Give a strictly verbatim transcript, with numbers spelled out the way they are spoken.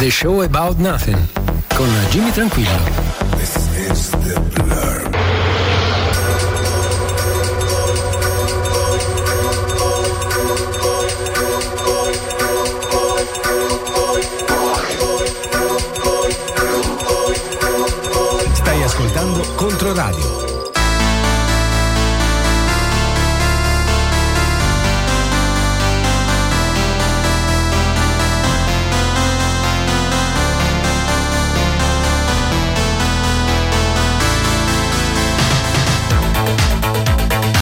The Show About Nothing con Jimmy Tranquillo. This is the Blur. Stai ascoltando Controradio.